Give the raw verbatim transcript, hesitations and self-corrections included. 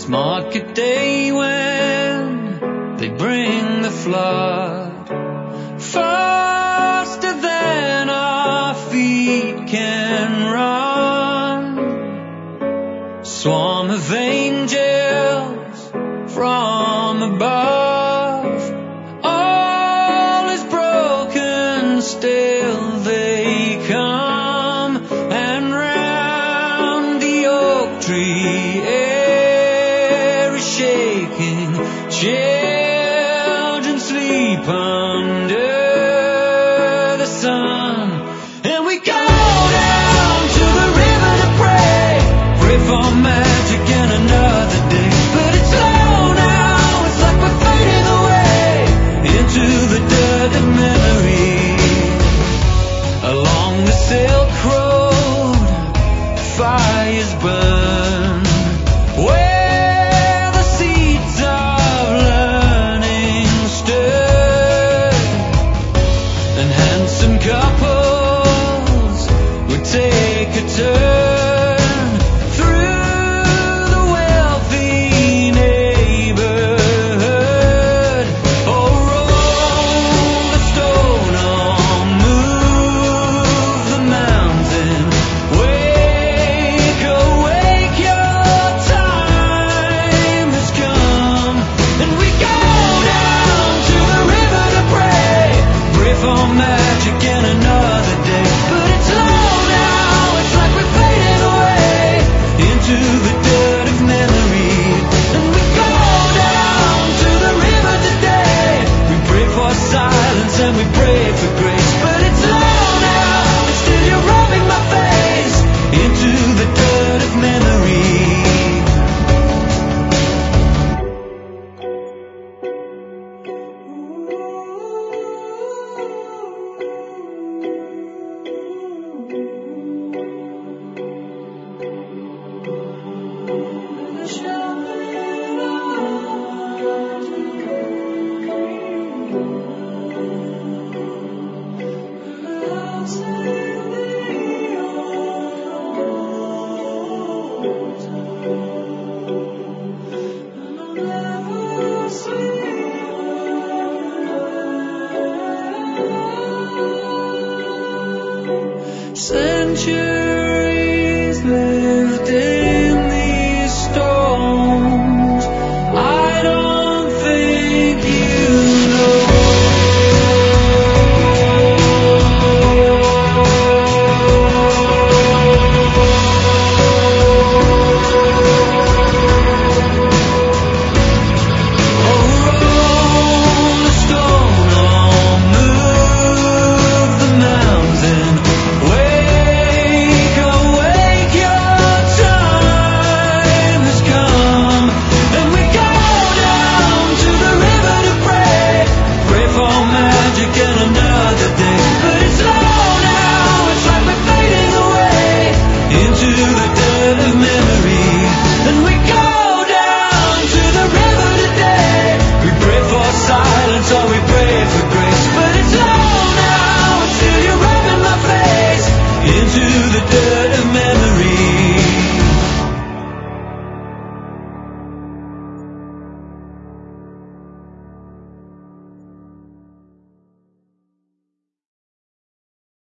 market day when they bring the flood, faster than our feet can run. Swarm of angels from above, all is broken, still they come, and round the oak tree air is shaking, children sleep under the sun, and we go down to the river to pray, pray for magic and another day, but it's low now, it's like we're fading away into the dirt of memory. Along the Silk Road, fires burn, where the seeds of learning stood, and handsome couples would take a turn through the wealthy neighborhood, or roll the stone or move the mountain. Wake, awake, your time has come, and we go down to the river to pray, pray for magic and another day, but it's low now, it's like we're fading away into the dirt of memory, and we go down to the river today, we pray for silence and we pray for grace, but it's low now, and still you're rubbing my face into the dirt of memory. Centuries